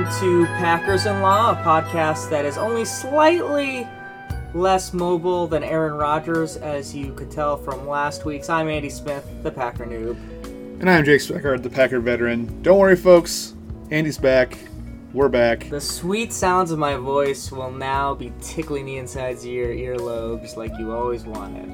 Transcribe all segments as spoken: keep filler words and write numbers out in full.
welcome to Packers in Law, a podcast that is only slightly less mobile than Aaron Rodgers, as you could tell from last week's. I'm Andy Smith, the Packer noob. And I'm Jake Speckard, the Packer veteran. Don't worry, folks. Andy's back. We're back. The sweet sounds of my voice will now be tickling the insides of your earlobes like you always wanted.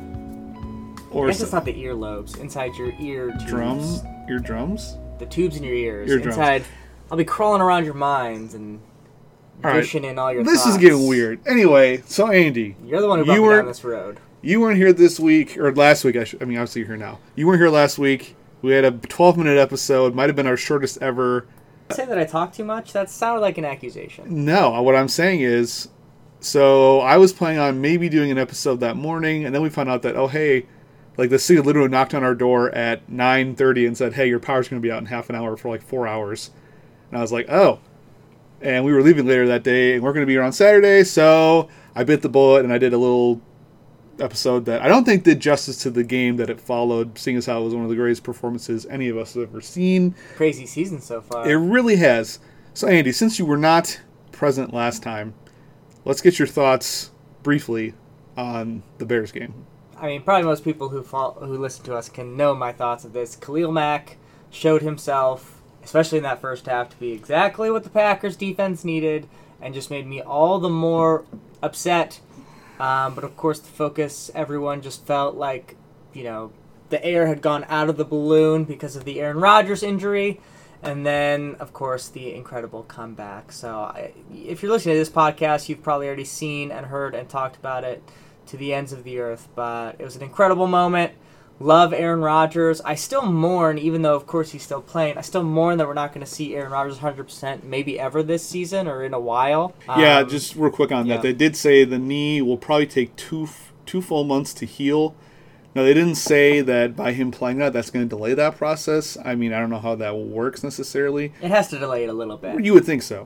Or I guess it's not the earlobes, inside your ear tubes. Drums? Ear drums? The tubes in your ears. Eardrums. Inside, I'll be crawling around your minds and all right. dishing in all your This thoughts. is getting weird. Anyway, so Andy. You're the one who brought you me weren't, down this road. You weren't here this week, or last week. I, should, I mean, obviously you're here now. You weren't here last week. We had a twelve-minute episode. Might have been our shortest ever. Say that I talk too much? That sounded like an accusation. No, what I'm saying is, so I was planning on maybe doing an episode that morning, and then we found out that, oh, hey, like the city literally knocked on our door at nine thirty and said, hey, your power's going to be out in half an hour for like four hours. And I was like, oh. And we were leaving later that day, and we're going to be here on Saturday, so I bit the bullet, and I did a little episode that I don't think did justice to the game that it followed, seeing as how it was one of the greatest performances any of us have ever seen. Crazy season so far. It really has. So, Andy, since you were not present last time, let's get your thoughts briefly on the Bears game. I mean, probably most people who follow, who listen to us can know my thoughts of this. Khalil Mack showed himself, especially in that first half, to be exactly what the Packers defense needed, and just made me all the more upset. Um, but of course, the focus, everyone just felt like, you know, the air had gone out of the balloon because of the Aaron Rodgers injury. And then, of course, the incredible comeback. So I, if you're listening to this podcast, you've probably already seen and heard and talked about it to the ends of the earth. But it was an incredible moment. Love Aaron Rodgers. I still mourn, even though, of course, he's still playing, I still mourn that we're not going to see Aaron Rodgers one hundred percent maybe ever this season or in a while. Yeah, Um, just real quick on yeah. that. They did say the knee will probably take two two full months to heal. Now, they didn't say that by him playing that, that's going to delay that process. I mean, I don't know how that works necessarily. It has to delay it a little bit. You would think so.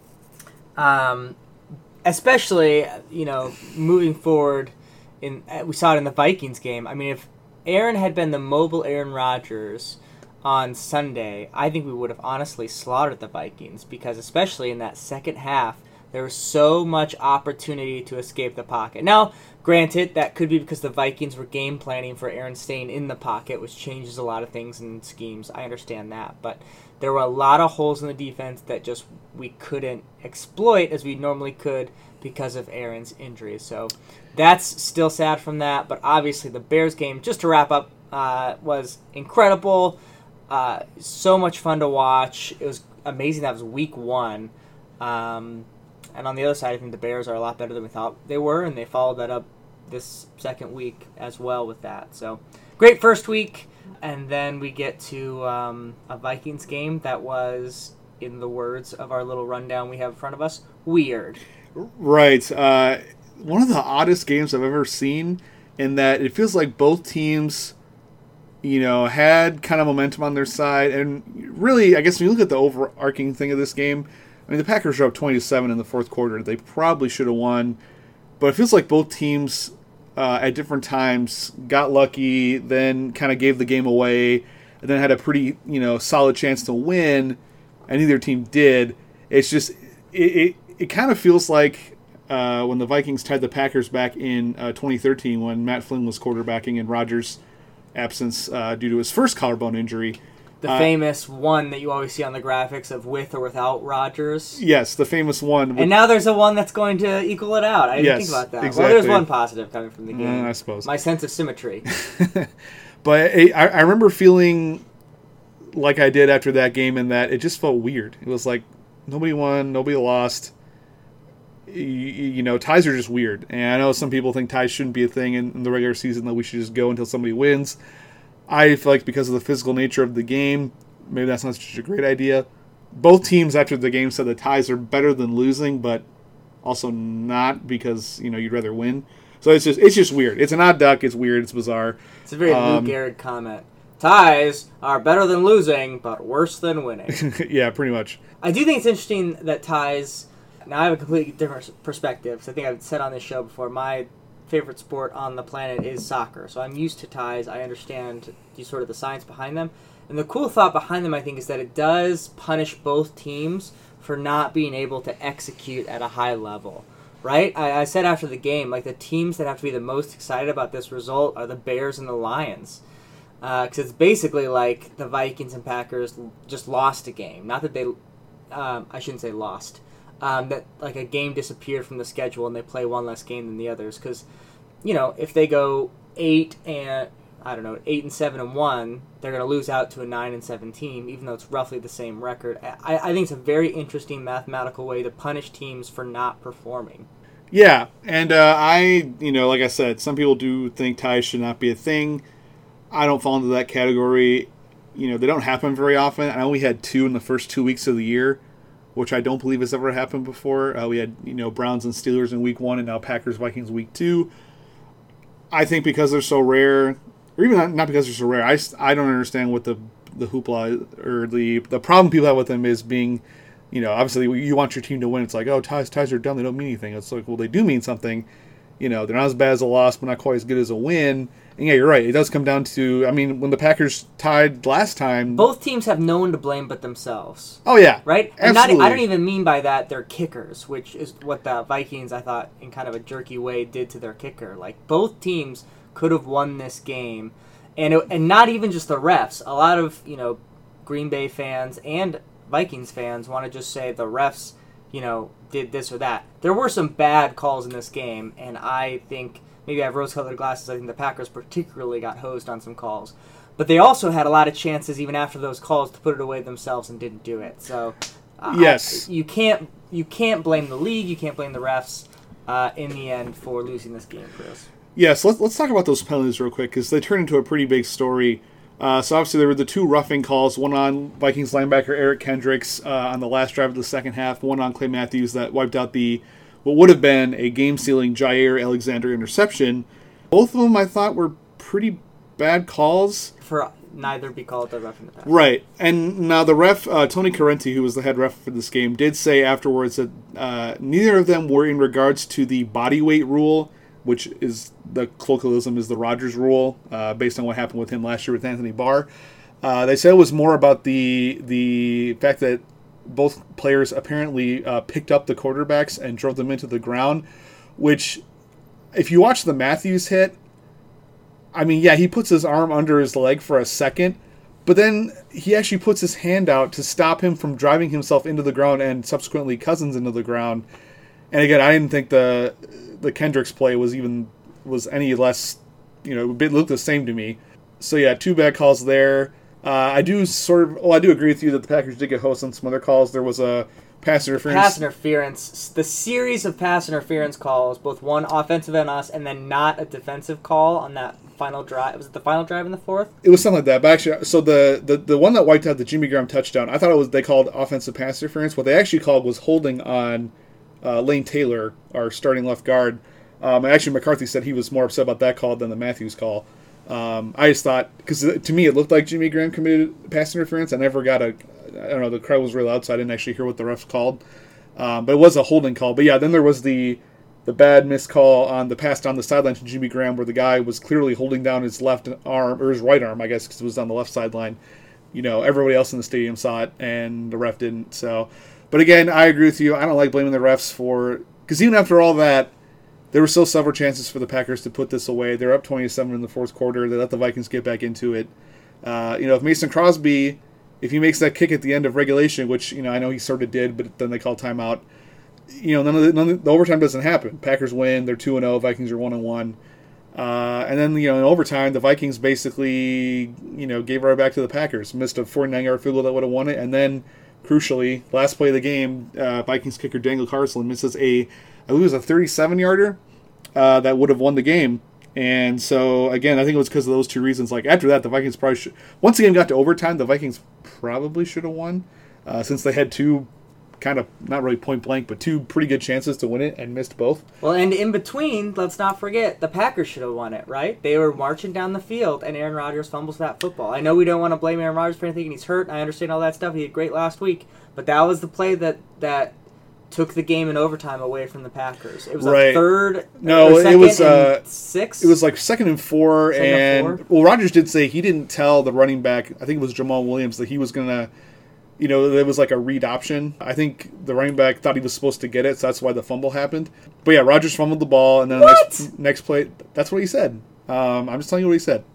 Um, especially, you know, moving forward, in we saw it in the Vikings game. I mean, if Aaron had been the mobile Aaron Rodgers on Sunday, I think we would have honestly slaughtered the Vikings, because especially in that second half, there was so much opportunity to escape the pocket. Now, granted, that could be because the Vikings were game planning for Aaron staying in the pocket, which changes a lot of things in schemes. I understand that. But there were a lot of holes in the defense that just we couldn't exploit as we normally could because of Aaron's injury. So that's still sad from that. But obviously the Bears game, just to wrap up, uh, was incredible. Uh, so much fun to watch. It was amazing that was week one. Um, and on the other side, I think the Bears are a lot better than we thought they were, and they followed that up this second week as well with that. So great first week, and then we get to um, a Vikings game that was, in the words of our little rundown we have in front of us, weird. Right. Uh, one of the oddest games I've ever seen, in that it feels like both teams, you know, had kind of momentum on their side. And really, I guess when you look at the overarching thing of this game, I mean, the Packers are up twenty to seven in the fourth quarter. They probably should have won. But it feels like both teams uh, at different times got lucky, then kind of gave the game away, and then had a pretty, you know, solid chance to win, and neither team did. It's just, it it, it kind of feels like uh, when the Vikings tied the Packers back in uh, twenty thirteen when Matt Flynn was quarterbacking in Rodgers' absence uh, due to his first collarbone injury. The uh, famous one that you always see on the graphics of with or without Rodgers. Yes, the famous one. With, and now there's a one that's going to equal it out. I didn't yes, think about that. Exactly. Well, there's one positive coming from the game. Mm, I suppose. My sense of symmetry. But I, I remember feeling like I did after that game, in that it just felt weird. It was like nobody won, nobody lost. You, you know, ties are just weird. And I know some people think ties shouldn't be a thing in, in the regular season, that we should just go until somebody wins. I feel like because of the physical nature of the game, maybe that's not such a great idea. Both teams after the game said the ties are better than losing, but also not, because, you know, you'd rather win. So it's just it's just weird. It's an odd duck. It's weird. It's bizarre. It's a very um, Lou Gehrig comment. Ties are better than losing, but worse than winning. Yeah, pretty much. I do think it's interesting that ties... Now, I have a completely different perspective. So I think I've said on this show before, my favorite sport on the planet is soccer. So I'm used to ties. I understand the sort of the science behind them. And the cool thought behind them, I think, is that it does punish both teams for not being able to execute at a high level. Right? I, I said after the game, like the teams that have to be the most excited about this result are the Bears and the Lions. Because uh, it's basically like the Vikings and Packers just lost a game. Not that they, um, I shouldn't say lost. Um, that like a game disappeared from the schedule and they play one less game than the others. Because, you know, if they go eight and I don't know eight and seven and one, they're going to lose out to a nine and seven team, even though it's roughly the same record. I, I think it's a very interesting mathematical way to punish teams for not performing. Yeah, and uh, I, you know, like I said, some people do think ties should not be a thing. I don't fall into that category. You know, they don't happen very often. I know we had two in the first two weeks of the year, which I don't believe has ever happened before. Uh, we had, you know, Browns and Steelers in week one, and now Packers, Vikings week two. I think because they're so rare, or even not, not because they're so rare, I, I don't understand what the the hoopla or the the problem people have with them is being, you know, obviously you want your team to win. It's like, oh, ties ties are dumb. They don't mean anything. It's like, well, they do mean something. You know, they're not as bad as a loss, but not quite as good as a win. And yeah, you're right. It does come down to, I mean, when the Packers tied last time, both teams have no one to blame but themselves. Oh yeah, right. And absolutely. Not, I don't even mean by that they're kickers, which is what the Vikings, I thought, in kind of a jerky way, did to their kicker. Like both teams could have won this game, and it, and not even just the refs. A lot of you know Green Bay fans and Vikings fans want to just say the refs, you know, did this or that. There were some bad calls in this game, and I think. Maybe I have rose-colored glasses. I think the Packers particularly got hosed on some calls. But they also had a lot of chances, even after those calls, to put it away themselves and didn't do it. So, uh, yes. I, you can't you can't blame the league. You can't blame the refs uh, in the end for losing this game, Chris. Yes, let's, let's talk about those penalties real quick, because they turned into a pretty big story. Uh, so, obviously, there were the two roughing calls, one on Vikings linebacker Eric Kendricks uh, on the last drive of the second half, one on Clay Matthews that wiped out the what would have been a game-sealing Jair Alexander interception. Both of them, I thought, were pretty bad calls. For neither be called the ref in the past. Right. And now the ref, uh, Tony Correnti, who was the head ref for this game, did say afterwards that uh, neither of them were in regards to the body weight rule, which is the colloquialism is the Rodgers rule, uh, based on what happened with him last year with Anthony Barr. Uh, they said it was more about the the fact that both players apparently uh, picked up the quarterbacks and drove them into the ground, which, if you watch the Matthews hit, I mean, yeah, he puts his arm under his leg for a second, but then he actually puts his hand out to stop him from driving himself into the ground and subsequently Cousins into the ground. And again, I didn't think the the Kendricks play was even was any less, you know, it looked the same to me. So yeah, two bad calls there. Uh, I do sort of, well, I do agree with you that the Packers did get host on some other calls. There was a pass interference. Pass interference. The series of pass interference calls, both one offensive on us and then not a defensive call on that final drive. Was it the final drive in the fourth? It was something like that. But actually, so the, the, the one that wiped out the Jimmy Graham touchdown, I thought it was they called offensive pass interference. What they actually called was holding on uh, Lane Taylor, our starting left guard. Um, and actually, McCarthy said he was more upset about that call than the Matthews call. Um, I just thought, because to me it looked like Jimmy Graham committed pass interference. I never got a, I don't know, the crowd was really loud, so I didn't actually hear what the refs called. Um, but it was a holding call. But yeah, then there was the the bad missed call on the pass down the sideline to Jimmy Graham, where the guy was clearly holding down his left arm, or his right arm, I guess, because it was on the left sideline. You know, everybody else in the stadium saw it, and the ref didn't. So, but again, I agree with you. I don't like blaming the refs for, because even after all that, there were still several chances for the Packers to put this away. They're up twenty to seven in the fourth quarter. They let the Vikings get back into it. Uh, you know, if Mason Crosby, if he makes that kick at the end of regulation, which, you know, I know he sort of did, but then they call timeout, you know, none of the, none of the, the overtime doesn't happen. Packers win. They're two and oh. Vikings are one and one. Uh, and then, you know, in overtime, the Vikings basically, you know, gave right back to the Packers. Missed a forty-nine-yard field goal that would have won it. And then, crucially, last play of the game, uh, Vikings kicker Daniel Carlson misses a, I believe it was a thirty-seven-yarder. Uh, that would have won the game. And so, again, I think it was because of those two reasons. Like, after that, the Vikings probably should... Once the game got to overtime, the Vikings probably should have won, uh, since they had two kind of, not really point blank, but two pretty good chances to win it and missed both. Well, and in between, let's not forget, the Packers should have won it, right? They were marching down the field, and Aaron Rodgers fumbles that football. I know we don't want to blame Aaron Rodgers for anything, and he's hurt, and I understand all that stuff. He did great last week. But that was the play that... that took the game in overtime away from the Packers. It was right. a third. No, second it was uh, and six. It was like second and four, second and, and four? Well, Rodgers did say he didn't tell the running back. I think it was Jamal Williams that he was gonna you know, it was like a read option. I think the running back thought he was supposed to get it, so that's why the fumble happened. But yeah, Rodgers fumbled the ball, and then the next, next play, that's what he said. Um, I'm just telling you what he said.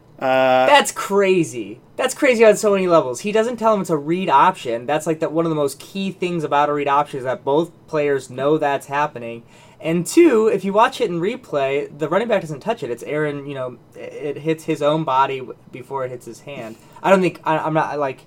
Uh, That's crazy. That's crazy on so many levels. He doesn't tell him it's a read option. That's like the, one of the most key things about a read option is that both players know that's happening. And two, if you watch it in replay, the running back doesn't touch it. It's Aaron, you know, it hits his own body before it hits his hand. I don't think, I, I'm not, like,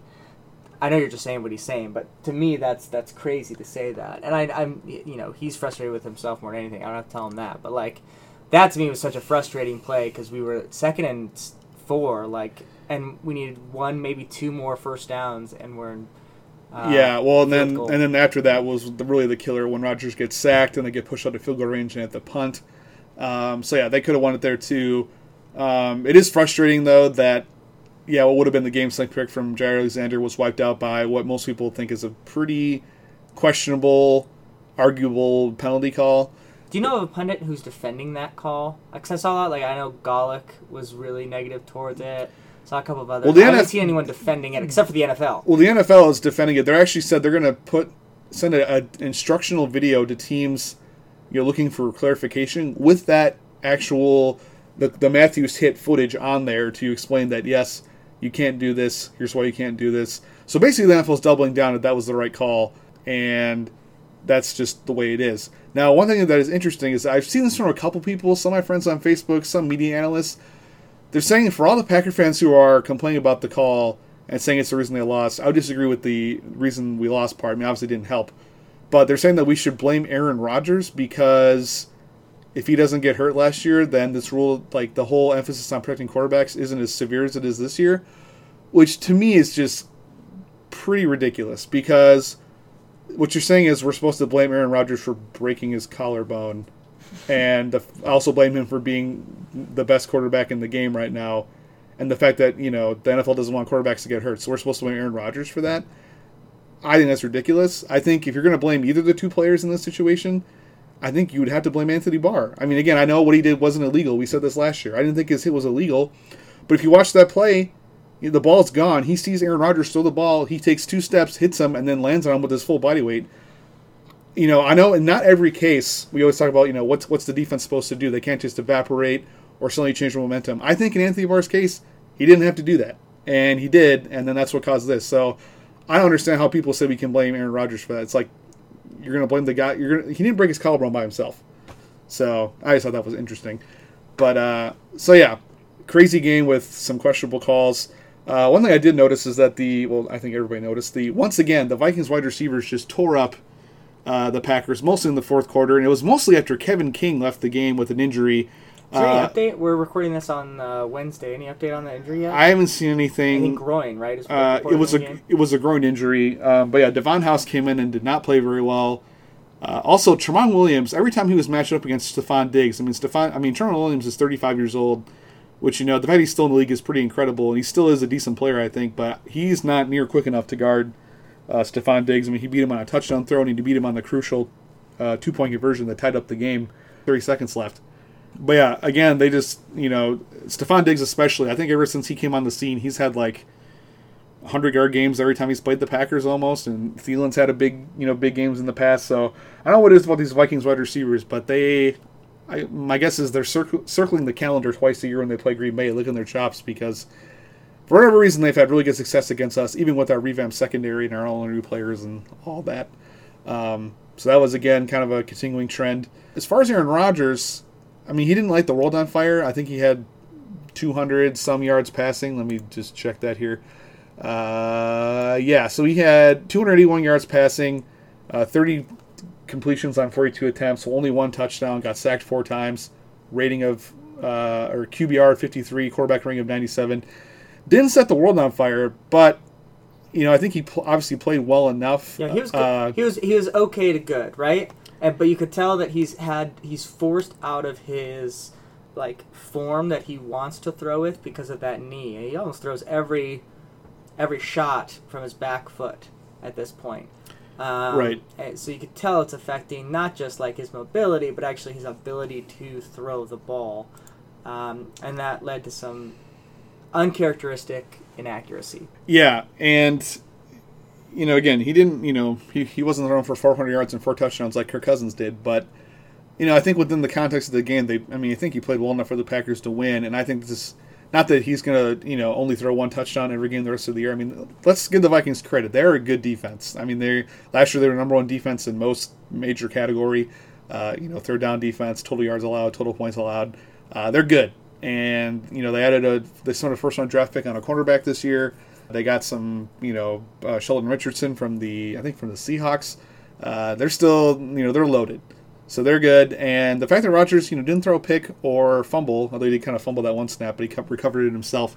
I know you're just saying what he's saying, but to me, that's that's crazy to say that. And I, I'm, you know, he's frustrated with himself more than anything. I don't have to tell him that. But, like, that to me was such a frustrating play because we were second and four, like, and we needed one, maybe two more first downs, and we're in uh, yeah, well, and then goal. and then after that was the, really the killer when Rodgers gets sacked and they get pushed out of field goal range and at the punt. Um, so, yeah, they could have won it there, too. Um, it is frustrating, though, that yeah, what would have been the game-setting pick from Jair Alexander was wiped out by what most people think is a pretty questionable, arguable penalty call. Do you know of a pundit who's defending that call? Because I saw that, like, I know Golick was really negative towards it. Saw a couple of others. Well, the I haven't N F- seen anyone defending it except for the N F L. Well, the N F L is defending it. They're actually said they're going to put send an instructional video to teams you're looking for clarification with that actual the, the Matthews hit footage on there to explain that, yes, you can't do this. Here's why you can't do this. So basically the N F L is doubling down that that was the right call, and that's just the way it is. Now, one thing that is interesting is I've seen this from a couple people, some of my friends on Facebook, some media analysts. They're saying for all the Packer fans who are complaining about the call and saying it's the reason they lost, I would disagree with the reason we lost part. I mean, obviously it didn't help. But they're saying that we should blame Aaron Rodgers because if he doesn't get hurt last year, then this rule, like the whole emphasis on protecting quarterbacks isn't as severe as it is this year, which to me is just pretty ridiculous because what you're saying is we're supposed to blame Aaron Rodgers for breaking his collarbone and the, also blame him for being the best quarterback in the game right now, and the fact that, you know, the N F L doesn't want quarterbacks to get hurt, so we're supposed to blame Aaron Rodgers for that. I think that's ridiculous. I think if you're going to blame either of the two players in this situation, I think you would have to blame Anthony Barr. I mean, again, I know what he did wasn't illegal. We said this last year. I didn't think his hit was illegal, but if you watch that play, the ball's gone. He sees Aaron Rodgers throw the ball. He takes two steps, hits him, and then lands on him with his full body weight. You know, I know in not every case, we always talk about, you know, what's what's the defense supposed to do? They can't just evaporate or suddenly change the momentum. I think in Anthony Barr's case, he didn't have to do that. And he did, and then that's what caused this. So I don't understand how people say we can blame Aaron Rodgers for that. It's like, you're going to blame the guy. You're gonna, he didn't break his collarbone by himself. So I just thought that was interesting. But, uh, so yeah, crazy game with some questionable calls. Uh, one thing I did notice is that the, well, I think everybody noticed, the once again, the Vikings wide receivers just tore up uh, the Packers, mostly in the fourth quarter, and it was mostly after Kevin King left the game with an injury. Is there uh, any update? We're recording this on uh, Wednesday. Any update on the injury yet? I haven't seen anything. I think groin, right? Is Uh, it was a game? it was a groin injury, um, but yeah, Devon House came in and did not play very well. Uh, also, Tramon Williams, every time he was matched up against Stephon Diggs, I mean, Stephon, I mean, Tramon Williams is thirty-five years old, which, you know, the fact he's still in the league is pretty incredible, and he still is a decent player, I think, but he's not near quick enough to guard uh, Stephon Diggs. I mean, he beat him on a touchdown throw, and he beat him on the crucial uh, two-point conversion that tied up the game. thirty seconds left. But yeah, again, they just, you know, Stephon Diggs especially, I think ever since he came on the scene, he's had like hundred-yard games every time he's played the Packers almost, and Thielen's had a big, you know, big games in the past. So I don't know what it is about these Vikings wide receivers, but they, I, my guess is they're circ- circling the calendar twice a year when they play Green Bay, licking their chops, because for whatever reason they've had really good success against us, even with our revamped secondary and our all new players and all that. Um, so that was, again, kind of a continuing trend. As far as Aaron Rodgers, I mean, he didn't light the world on fire. I think he had two hundred some yards passing. Let me just check that here. Uh, yeah, so he had two hundred eighty-one yards passing, uh, thirty completions on forty-two attempts, so only one touchdown, got sacked four times, rating of, uh, or Q B R fifty-three, quarterback rating of ninety-seven. Didn't set the world on fire, but, you know, I think he pl- obviously played well enough. Yeah, he was good. Uh, he was he was okay to good, right? And, but you could tell that he's had he's forced out of his like form that he wants to throw with because of that knee. He almost throws every every shot from his back foot at this point. Um, right. And so you could tell it's affecting not just like his mobility, but actually his ability to throw the ball, um, and that led to some uncharacteristic inaccuracy. Yeah, and you know, again, he didn't, you know, he, he wasn't throwing for four hundred yards and four touchdowns like Kirk Cousins did, but, you know, I think within the context of the game, they, I mean, I think he played well enough for the Packers to win, and I think this is, not that he's going to, you know, only throw one touchdown every game the rest of the year. I mean, let's give the Vikings credit. They're a good defense. I mean, they last year they were number one defense in most major category, uh, you know, third down defense, total yards allowed, total points allowed. Uh, they're good. And, you know, they added a, they spent a first-round draft pick on a cornerback this year. They got some, you know, uh, Sheldon Richardson from the, I think from the Seahawks. Uh, they're still, you know, they're loaded. So they're good, and the fact that Rodgers, you know, didn't throw a pick or fumble, although he did kind of fumble that one snap, but he kept, recovered it himself.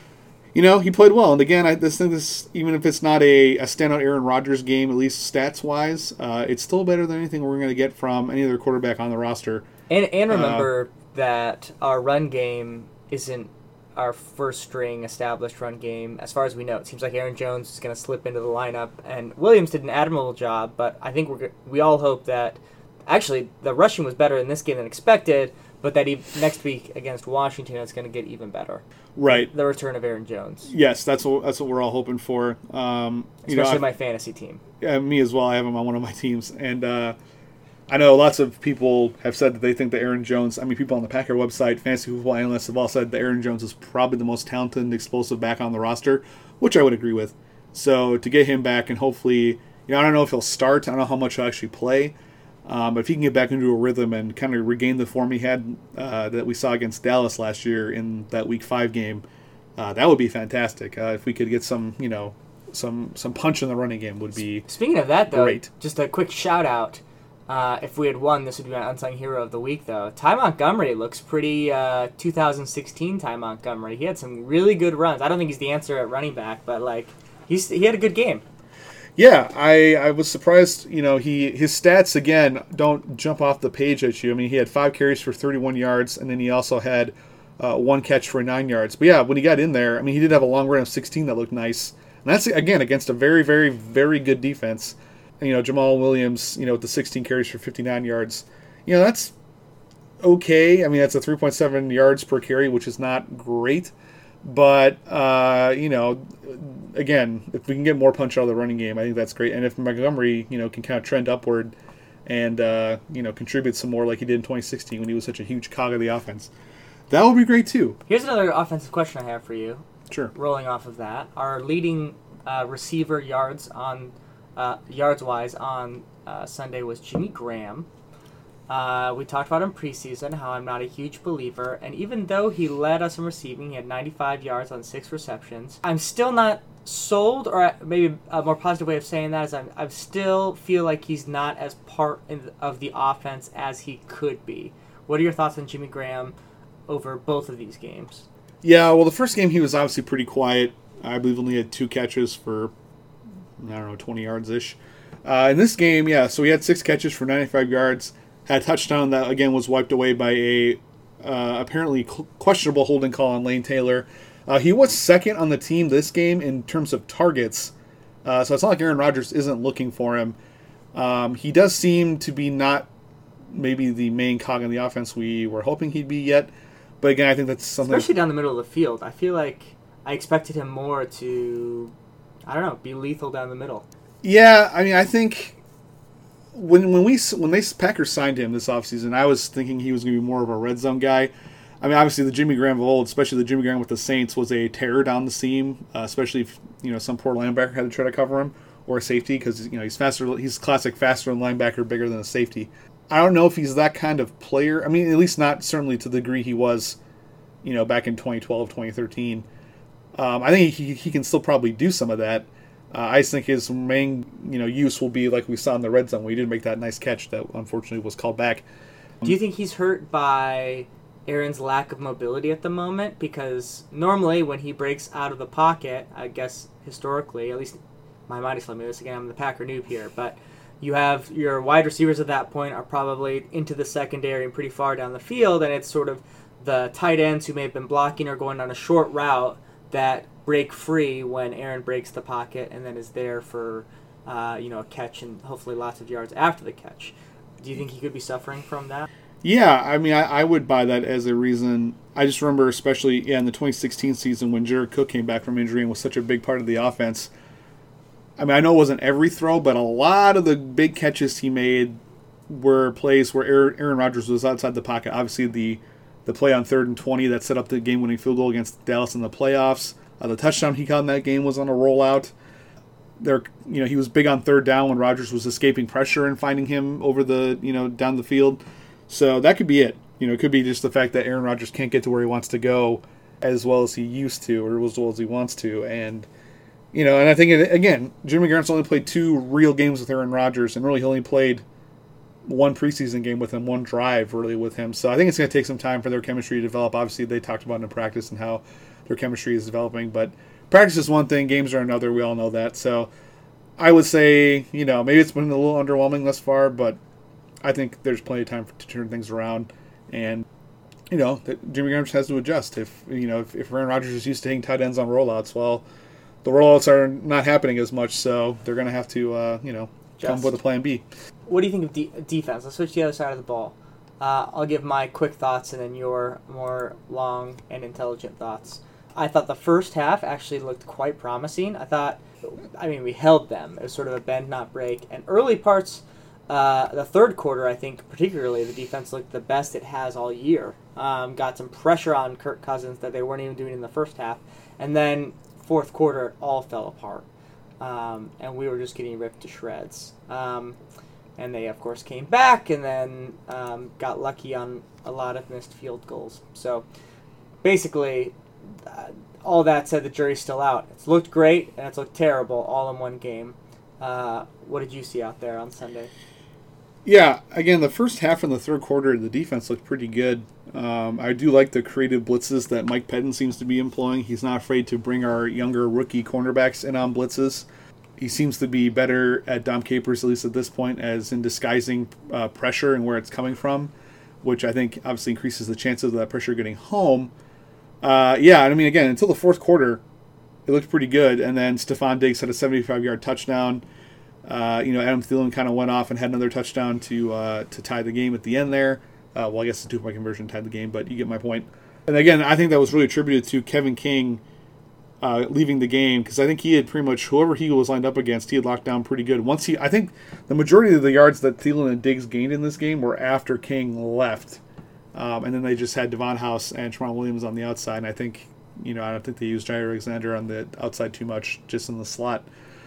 You know, he played well. And again, I just think this, even if it's not a, a standout Aaron Rodgers game, at least stats-wise, uh, it's still better than anything we're going to get from any other quarterback on the roster. And and remember uh, that our run game isn't our first-string established run game, as far as we know. It seems like Aaron Jones is going to slip into the lineup, and Williams did an admirable job, but I think we're we all hope that actually, the rushing was better in this game than expected, but that he, next week against Washington, it's going to get even better. Right. The return of Aaron Jones. Yes, that's what that's what we're all hoping for. Um, Especially you know, my fantasy team. Yeah, me as well. I have him on one of my teams, and uh, I know lots of people have said that they think that Aaron Jones. I mean, people on the Packer website, fantasy football analysts have all said that Aaron Jones is probably the most talented and explosive back on the roster, which I would agree with. So to get him back and hopefully, you know, I don't know if he'll start. I don't know how much he'll actually play. Um, but if he can get back into a rhythm and kind of regain the form he had uh, that we saw against Dallas last year in that Week Five game, uh, that would be fantastic. Uh, if we could get some, you know, some some punch in the running game, would be Speaking of that, though, great. Just a quick shout out. Uh, if we had won, this would be my unsung hero of the week, though. Ty Montgomery looks pretty uh, two thousand sixteen Ty Montgomery. He had some really good runs. I don't think he's the answer at running back, but like he's he had a good game. Yeah, I, I was surprised. You know, he his stats again don't jump off the page at you. I mean, he had five carries for thirty-one yards, and then he also had uh, one catch for nine yards. But yeah, when he got in there, I mean, he did have a long run of sixteen that looked nice, and that's again against a very, very, very good defense. And, you know, Jamal Williams, you know, with the sixteen carries for fifty-nine yards, you know, that's okay. I mean, that's a three point seven yards per carry, which is not great. But, uh, you know, again, if we can get more punch out of the running game, I think that's great. And if Montgomery, you know, can kind of trend upward and, uh, you know, contribute some more like he did in twenty sixteen when he was such a huge cog of the offense, that would be great too. Here's another offensive question I have for you. Sure. Rolling off of that, our leading uh, receiver yards on uh, yards-wise on uh, Sunday was Jimmy Graham. Uh, we talked about him preseason, how I'm not a huge believer, and even though he led us in receiving, he had ninety-five yards on six receptions, I'm still not sold, or maybe a more positive way of saying that is I'm, I still feel like he's not as part in, of the offense as he could be. What are your thoughts on Jimmy Graham over both of these games? Yeah, well, the first game he was obviously pretty quiet. I believe only had two catches for, I don't know, twenty yards-ish. Uh, in this game, yeah, so he had six catches for ninety-five yards. Had a touchdown that, again, was wiped away by a uh, apparently questionable holding call on Lane Taylor. Uh, he was second on the team this game in terms of targets, uh, so it's not like Aaron Rodgers isn't looking for him. Um, he does seem to be not maybe the main cog in the offense we were hoping he'd be yet, but again, I think that's something... Especially down the middle of the field. I feel like I expected him more to, I don't know, be lethal down the middle. Yeah, I mean, I think... When when we when they Packers signed him this offseason, I was thinking he was going to be more of a red zone guy. I mean, obviously the Jimmy Graham of old, especially the Jimmy Graham with the Saints, was a terror down the seam. Uh, especially if you know some poor linebacker had to try to cover him or a safety because you know he's faster. He's classic faster than linebacker, bigger than a safety. I don't know if he's that kind of player. I mean, at least not certainly to the degree he was, you know, back in twenty twelve, twenty thirteen. Um, I think he he can still probably do some of that. Uh, I just think his main, you know, use will be like we saw in the red zone where he didn't make that nice catch that unfortunately was called back. Do you think he's hurt by Aaron's lack of mobility at the moment? Because normally when he breaks out of the pocket, I guess historically, at least my mind is telling me this again, I'm the Packer noob here, but you have your wide receivers at that point are probably into the secondary and pretty far down the field, and it's sort of the tight ends who may have been blocking or going on a short route that break free when Aaron breaks the pocket and then is there for uh, you know, a catch and hopefully lots of yards after the catch. Do you think he could be suffering from that? Yeah, I mean, I, I would buy that as a reason. I just remember especially yeah, in the twenty sixteen season when Jared Cook came back from injury and was such a big part of the offense. I mean, I know it wasn't every throw, but a lot of the big catches he made were plays where Aaron Rodgers was outside the pocket. Obviously, the the play on third and twenty that set up the game-winning field goal against Dallas in the playoffs. Uh, the touchdown he caught in that game was on a rollout. There, you know, he was big on third down when Rodgers was escaping pressure and finding him over the, you know, down the field. So that could be it. You know, it could be just the fact that Aaron Rodgers can't get to where he wants to go as well as he used to, or as well as he wants to, and you know, and I think again, Jimmy Garoppolo's only played two real games with Aaron Rodgers, and really he only played one preseason game with him, one drive really with him. So I think it's going to take some time for their chemistry to develop. Obviously, they talked about it in practice and how their chemistry is developing, but practice is one thing, games are another. We all know that. So I would say, you know, maybe it's been a little underwhelming thus far, but I think there's plenty of time for, to turn things around. And, you know, Jimmy Garoppolo has to adjust. If, you know, if, if Aaron Rodgers is used to hitting tight ends on rollouts, well, the rollouts are not happening as much, so they're going to have to, uh, you know, Just. come up with a plan B. What do you think of de- defense? Let's switch to the other side of the ball. Uh, I'll give my quick thoughts and then your more long and intelligent thoughts. I thought the first half actually looked quite promising. I thought, I mean, we held them. It was sort of a bend, not break. And early parts, uh, the third quarter, I think, particularly, the defense looked the best it has all year. Um, got some pressure on Kirk Cousins that they weren't even doing in the first half. And then fourth quarter, it all fell apart. Um, and we were just getting ripped to shreds. Um, and they, of course, came back and then um, got lucky on a lot of missed field goals. So, basically, uh, all that said, the jury's still out. It's looked great and it's looked terrible all in one game. Uh, what did you see out there on Sunday? Yeah, again, the first half and the third quarter, the defense looked pretty good. Um, I do like the creative blitzes that Mike Pettin seems to be employing. He's not afraid to bring our younger rookie cornerbacks in on blitzes. He seems to be better at Dom Capers, at least at this point, as in disguising uh, pressure and where it's coming from, which I think obviously increases the chances of that pressure getting home. Uh, yeah, I mean, again, until the fourth quarter, it looked pretty good. And then Stephon Diggs had a seventy-five-yard touchdown. Uh, you know, Adam Thielen kind of went off and had another touchdown to uh, to tie the game at the end there. Uh, well, I guess the two-point conversion tied the game, but you get my point. And again, I think that was really attributed to Kevin King uh, leaving the game, because I think he had pretty much, whoever he was lined up against, he had locked down pretty good. Once he, I think the majority of the yards that Thielen and Diggs gained in this game were after King left. Um, and then they just had Devon House and Tramon Williams on the outside. And I think, you know, I don't think they used Jair Alexander on the outside too much, just in the slot.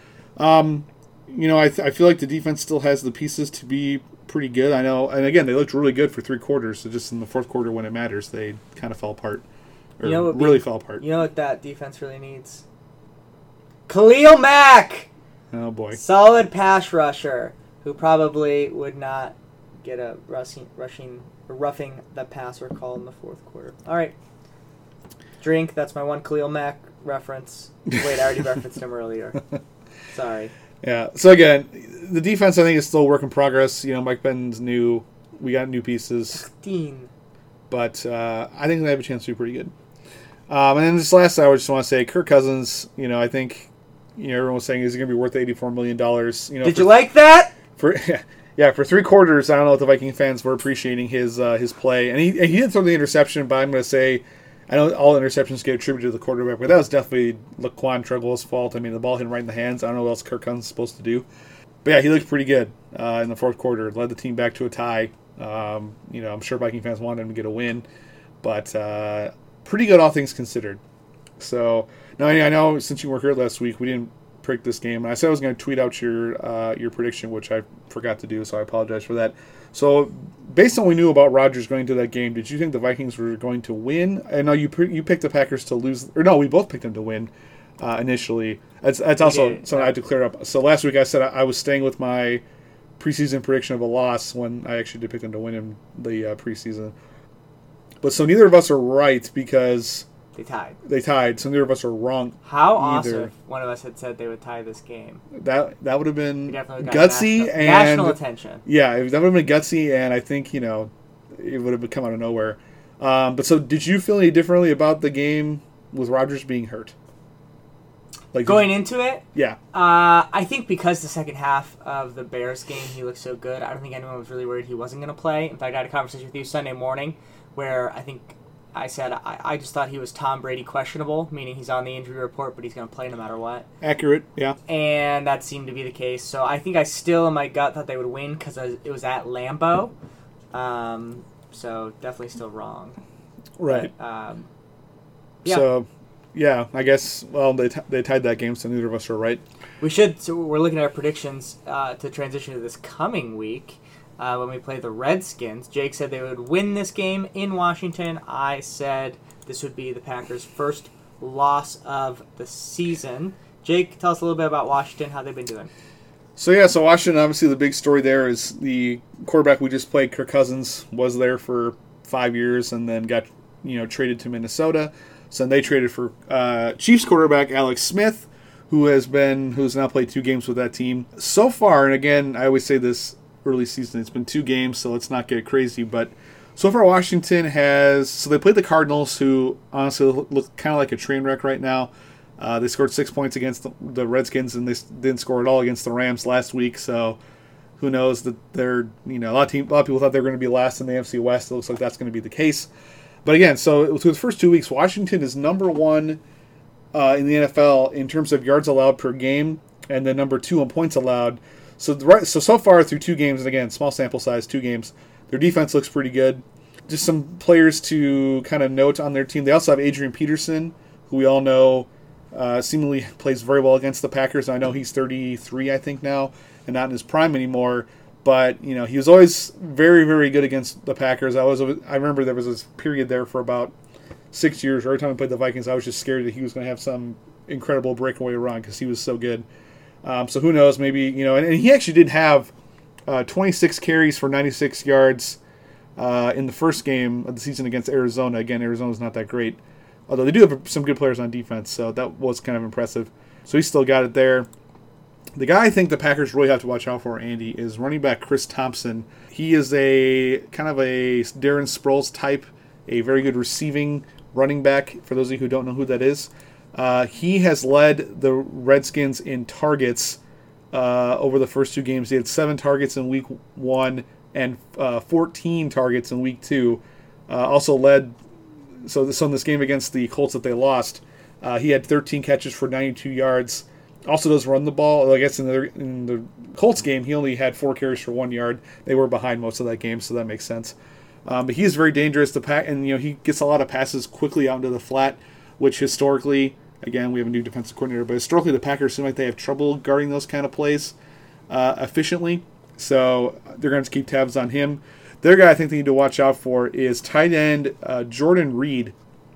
Um, you know, I, th- I feel like the defense still has the pieces to be pretty good. I know, and again, they looked really good for three quarters. So just in the fourth quarter, when it matters, they kind of fell apart, or you know what really be, fell apart. You know what that defense really needs? Khalil Mack. Oh boy, solid pass rusher who probably would not get a rushing, rushing, or roughing the passer call in the fourth quarter. All right, drink. That's my one Khalil Mack reference. Wait, I already referenced him earlier. Sorry. Yeah. So again, the defense I think is still a work in progress. You know, Mike Benton's new. We got new pieces. Dean. But uh, I think they have a chance to be pretty good. Um, and then this last hour, I just want to say, Kirk Cousins. You know, I think you know everyone was saying he's going to be worth eighty-four million dollars. You know, did for, you like that? For yeah, for three quarters, I don't know if the Viking fans were appreciating his uh, his play, and he and he did throw the interception. But I'm going to say, I know all interceptions get attributed to the quarterback, but that was definitely Laquan Treadwell's fault. I mean, the ball hit him right in the hands. I don't know what else Kirk Cousins is supposed to do. But yeah, he looked pretty good uh, in the fourth quarter. Led the team back to a tie. Um, you know, I'm sure Viking fans wanted him to get a win, but uh, pretty good all things considered. So now I know since you were here last week, we didn't pick this game, and I said I was going to tweet out your uh, your prediction, which I forgot to do, so I apologize for that. So based on what we knew about Rodgers going to that game, did you think the Vikings were going to win? I know you you picked the Packers to lose, or no, we both picked them to win uh, initially. That's that's also something I had to clear up. So last week I said I, I was staying with my preseason prediction of a loss when I actually did pick them to win in the uh, preseason. But so neither of us are right because they tied. They tied, so neither of us are wrong. How either. awesome if one of us had said they would tie this game. That that would have been gutsy national, and national attention. Yeah, that would have been gutsy, and I think you know it would have come out of nowhere. Um, but so, did you feel any differently about the game with Rodgers being hurt? Like going into it, yeah. Uh, I think because the second half of the Bears game he looked so good, I don't think anyone was really worried he wasn't going to play. In fact, I had a conversation with you Sunday morning where I think I said I, I just thought he was Tom Brady questionable, meaning he's on the injury report, but he's going to play no matter what. Accurate, yeah. And that seemed to be the case. So I think I still, in my gut, thought they would win because it was at Lambeau. Um, so definitely still wrong. Right. But, um, yeah. So, yeah, I guess, well, they t- they tied that game, so neither of us are right. We should, so we're looking at our predictions uh, to transition to this coming week. Uh, when we play the Redskins, Jake said they would win this game in Washington. I said this would be the Packers' first loss of the season. Jake, tell us a little bit about Washington, how they've been doing. So, yeah, so Washington, obviously the big story there is the quarterback we just played, Kirk Cousins, was there for five years and then got, you know, traded to Minnesota. So then they traded for uh, Chiefs quarterback Alex Smith, who has been, who's now played two games with that team. So far, and again, I always say this early season, it's been two games, so let's not get crazy, but so far Washington has, so they played the Cardinals, who honestly look, look kind of like a train wreck right now. Uh, they scored six points against the, the Redskins, and they didn't score at all against the Rams last week, so who knows that they're, you know, a lot of, team, a lot of people thought they were going to be last in the N F C West. It looks like that's going to be the case. But again, so through the first two weeks, Washington is number one uh, in the N F L in terms of yards allowed per game, and then number two in points allowed. So, the, so so far through two games, and again, small sample size, two games, their defense looks pretty good. Just some players to kind of note on their team. They also have Adrian Peterson, who we all know uh, seemingly plays very well against the Packers. I know he's thirty-three, I think, now, and not in his prime anymore. But, you know, he was always very, very good against the Packers. I was, I remember there was this period there for about six years. Every time we played the Vikings, I was just scared that he was going to have some incredible breakaway run because he was so good. Um, so who knows, maybe, you know, and, and he actually did have uh, twenty-six carries for ninety-six yards uh, in the first game of the season against Arizona. Again, Arizona's not that great, although they do have some good players on defense, so that was kind of impressive. So he still got it there. The guy I think the Packers really have to watch out for, Andy, is running back Chris Thompson. He is a kind of a Darren Sproles type, a very good receiving running back, for those of you who don't know who that is. Uh, he has led the Redskins in targets uh, over the first two games. He had seven targets in week one and uh, fourteen targets in week two. Uh, also led, so this, on this game against the Colts that they lost, uh, he had thirteen catches for ninety-two yards. Also does run the ball. I guess in the, in the Colts game, he only had four carries for one yard. They were behind most of that game, so that makes sense. Um, but he is very dangerous to pack, and you know he gets a lot of passes quickly out into the flat, which historically, again, we have a new defensive coordinator, but historically the Packers seem like they have trouble guarding those kind of plays uh, efficiently. So they're going to keep tabs on him. The other guy I think they need to watch out for is tight end uh, Jordan Reed,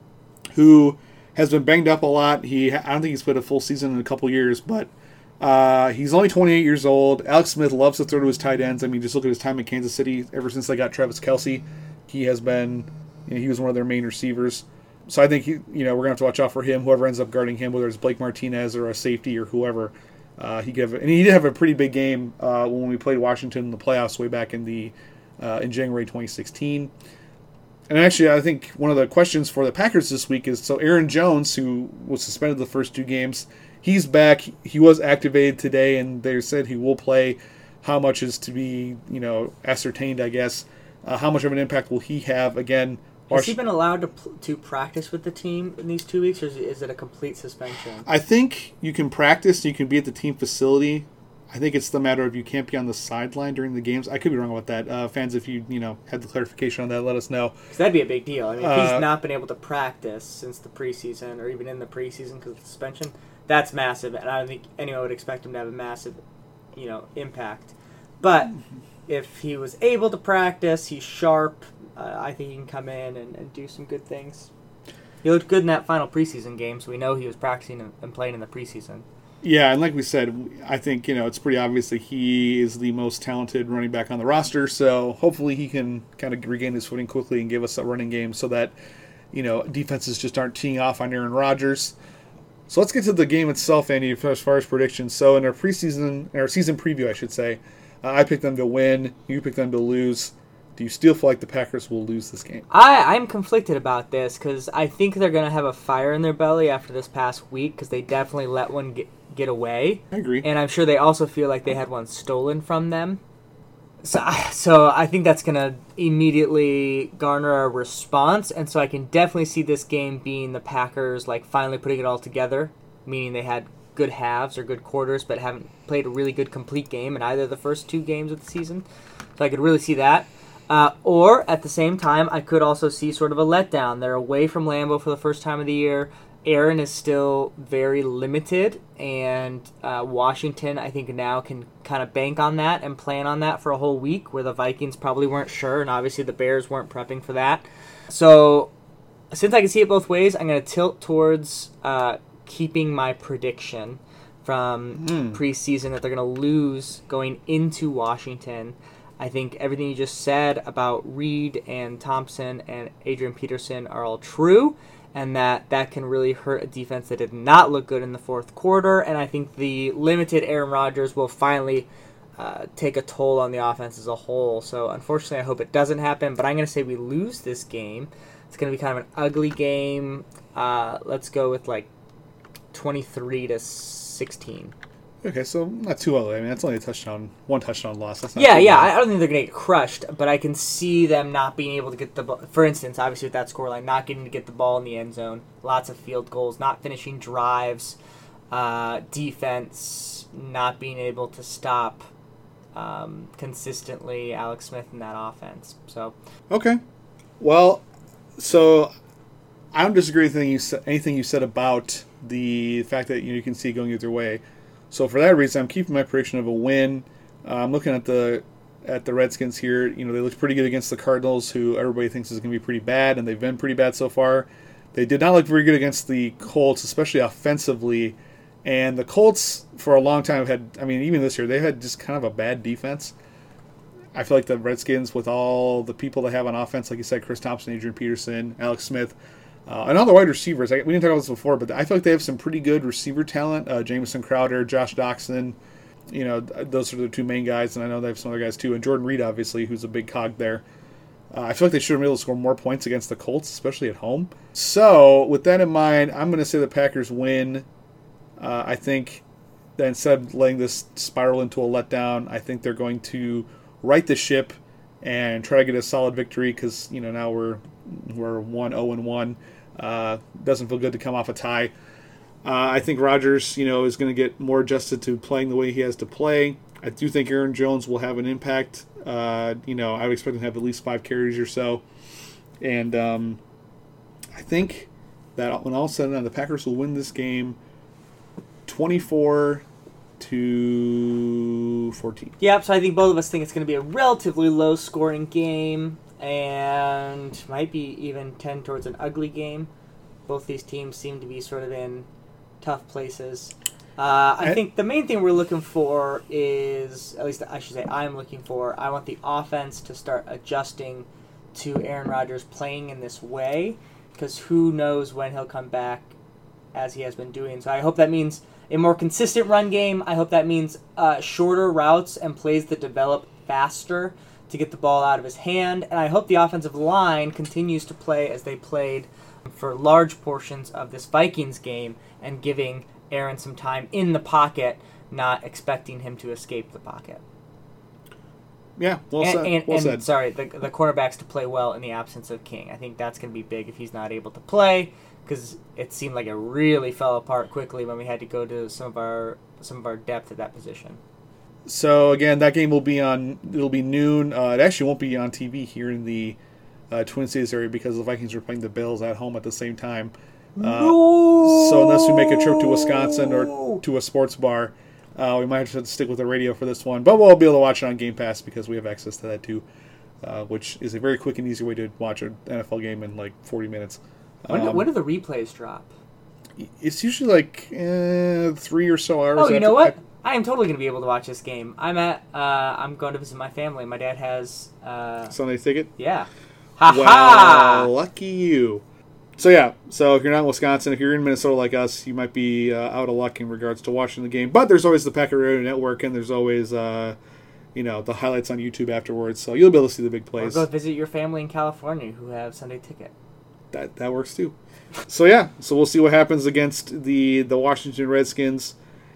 who has been banged up a lot. He I don't think he's played a full season in a couple years, but uh, he's only twenty-eight years old. Alex Smith loves to throw to his tight ends. I mean, just look at his time in Kansas City. Ever since they got Travis Kelce, he has been, you know, he was one of their main receivers. So I think he, you know we're gonna have to watch out for him. Whoever ends up guarding him, whether it's Blake Martinez or a safety or whoever, uh, he gave and he did have a pretty big game uh, when we played Washington in the playoffs way back in the uh, in January twenty sixteen. And actually, I think one of the questions for the Packers this week is, so Aaron Jones, who was suspended the first two games, he's back. He was activated today, and they said he will play. How much is to be, you know, ascertained, I guess. Uh, how much of an impact will he have? Again, has he been allowed to pl- to practice with the team in these two weeks, or is it, is it a complete suspension? I think you can practice. You can be at the team facility. I think it's the matter of you can't be on the sideline during the games. I could be wrong about that. Uh, fans, if you you know had the clarification on that, let us know. Because that'd be a big deal. I mean, if uh, he's not been able to practice since the preseason, or even in the preseason because of the suspension, that's massive. And I don't think anyone would expect him to have a massive, you know, impact. But if he was able to practice, he's sharp. Uh, I think he can come in and, and do some good things. He looked good in that final preseason game, so we know he was practicing and, and playing in the preseason. Yeah, and like we said, I think, you know, it's pretty obvious that he is the most talented running back on the roster, so hopefully he can kind of regain his footing quickly and give us a running game so that, you know, defenses just aren't teeing off on Aaron Rodgers. So let's get to the game itself, Andy, as far as predictions. So in our preseason, in our season preview, I should say, uh, I picked them to win, you picked them to lose. Do you still feel like the Packers will lose this game? I, I'm conflicted about this because I think they're going to have a fire in their belly after this past week because they definitely let one get, get away. I agree. And I'm sure they also feel like they had one stolen from them. So, so I think that's going to immediately garner a response, and so I can definitely see this game being the Packers like finally putting it all together, meaning they had good halves or good quarters, but haven't played a really good complete game in either of the first two games of the season. So I could really see that. Uh, or at the same time, I could also see sort of a letdown. They're away from Lambeau for the first time of the year. Aaron is still very limited, and uh, Washington, I think, now can kind of bank on that and plan on that for a whole week, where the Vikings probably weren't sure, and obviously the Bears weren't prepping for that. So, since I can see it both ways, I'm going to tilt towards uh, keeping my prediction from mm. preseason that they're going to lose going into Washington. I think everything you just said about Reed and Thompson and Adrian Peterson are all true, and that that can really hurt a defense that did not look good in the fourth quarter. And I think the limited Aaron Rodgers will finally uh, take a toll on the offense as a whole. So unfortunately, I hope it doesn't happen, but I'm going to say we lose this game. It's going to be kind of an ugly game. Uh, let's go with like twenty-three to sixteen. Okay, so not too ugly. I mean, that's only a touchdown, one touchdown loss. That's not yeah, yeah. bad. I don't think they're going to get crushed, but I can see them not being able to get the ball. For instance, obviously with that scoreline, not getting to get the ball in the end zone, lots of field goals, not finishing drives, uh, defense not being able to stop um, consistently Alex Smith in that offense. So okay, well, so I don't disagree with anything you said, anything you said about the fact that you, know, you can see it going either way. So for that reason, I'm keeping my prediction of a win. Uh, I'm looking at the at the Redskins here. You know, they looked pretty good against the Cardinals, who everybody thinks is going to be pretty bad, and they've been pretty bad so far. They did not look very good against the Colts, especially offensively. And the Colts, for a long time, have had, I mean, even this year, they've had just kind of a bad defense. I feel like the Redskins, with all the people they have on offense, like you said, Chris Thompson, Adrian Peterson, Alex Smith, Uh, and all the wide receivers, I, we didn't talk about this before, but I feel like they have some pretty good receiver talent. Uh, Jamison Crowder, Josh Doxson, you know, those are the two main guys, and I know they have some other guys too. And Jordan Reed, obviously, who's a big cog there. Uh, I feel like they should have been able to score more points against the Colts, especially at home. So, with that in mind, I'm going to say the Packers win. Uh, I think that instead of letting this spiral into a letdown, I think they're going to right the ship and try to get a solid victory because, you know, now we're we're one oh and one. Uh, doesn't feel good to come off a tie. Uh, I think Rodgers, you know, is going to get more adjusted to playing the way he has to play. I do think Aaron Jones will have an impact. Uh, you know, I would expect him to have at least five carries or so. And um, I think that when all is said and done, the Packers will win this game twenty-four to fourteen. Yep, so I think both of us think it's going to be a relatively low-scoring game, and might be even tend towards an ugly game. Both these teams seem to be sort of in tough places. Uh, I think the main thing we're looking for is, at least I should say I'm looking for, I want the offense to start adjusting to Aaron Rodgers playing in this way, because who knows when he'll come back as he has been doing. So I hope that means a more consistent run game. I hope that means uh, shorter routes and plays that develop faster to get the ball out of his hand. And I hope the offensive line continues to play as they played for large portions of this Vikings game and giving Aaron some time in the pocket, not expecting him to escape the pocket. Yeah, well and, said. And, well and, said. Sorry, the, the cornerbacks to play well in the absence of King. I think that's going to be big if he's not able to play, because it seemed like it really fell apart quickly when we had to go to some of our some of our depth at that position. So again, that game will be on. It'll be noon. Uh, it actually won't be on T V here in the uh, Twin Cities area because the Vikings are playing the Bills at home at the same time. Uh, no! So unless we make a trip to Wisconsin or to a sports bar, uh, we might have to stick with the radio for this one. But we'll be able to watch it on Game Pass because we have access to that too, uh, which is a very quick and easy way to watch an N F L game in like forty minutes. When, Um, do, when do the replays drop? It's usually like eh, three or so hours. Oh, you after, know what? I, I am totally going to be able to watch this game. I'm at. Uh, I'm going to visit my family. My dad has. Uh, Sunday ticket? Yeah. Ha ha! ha! Lucky you. So yeah, so if you're not in Wisconsin, if you're in Minnesota like us, you might be uh, out of luck in regards to watching the game. But there's always the Packer Radio Network, and there's always, uh, you know, the highlights on YouTube afterwards. So you'll be able to see the big Or plays. go visit your family in California who have Sunday ticket. That that works too. So yeah, so we'll see what happens against the the Washington Redskins,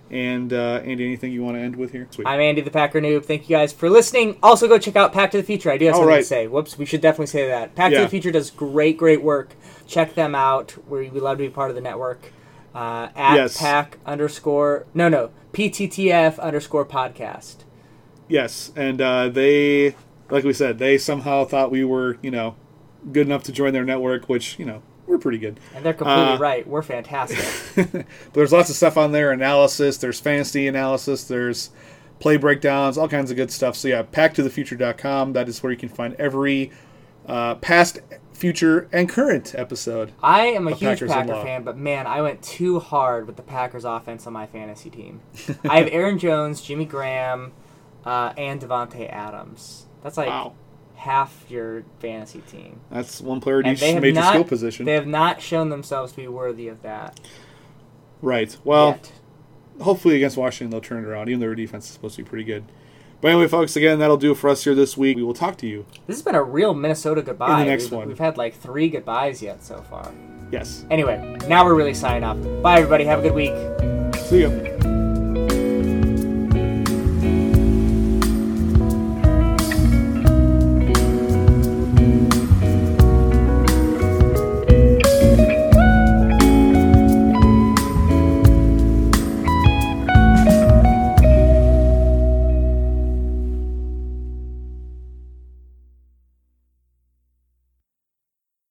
And uh, Andy, anything you want to end with here? Sweet. I'm Andy the Packer Noob. Thank you guys for listening. Also, go check out Pack to the Future. I do have Oh, something right. to say. Whoops, we should definitely say that. Pack Yeah. to the Future does great, great work. Check them out. We we love to be part of the network. Uh, at Yes. Pack underscore no no P T T F underscore podcast. Yes, and uh, they, like we said, they somehow thought we were, you know, good enough to join their network, which, you know, we're pretty good. And they're completely Uh, right. We're fantastic. But there's lots of stuff on there, analysis, there's fantasy analysis, there's play breakdowns, all kinds of good stuff. So yeah, pack to the future dot com, that is where you can find every uh, past, future, and current episode. I am a of huge Packers Packer Unlocked. fan, but man, I went too hard with the Packers offense on my fantasy team. I have Aaron Jones, Jimmy Graham, uh, and Devontae Adams. That's like Wow. half your fantasy team. That's one player at And each they have major not, skill position. They have not shown themselves to be worthy of that. Right. Well, yet. hopefully against Washington they'll turn it around, even though their defense is supposed to be pretty good. But anyway, folks, again, that'll do it for us here this week. We will talk to you. This has been a real Minnesota goodbye. In the next we've, one. We've had like three goodbyes yet so far. Yes. Anyway, now we're really signing off. Bye, everybody. Have a good week. See you.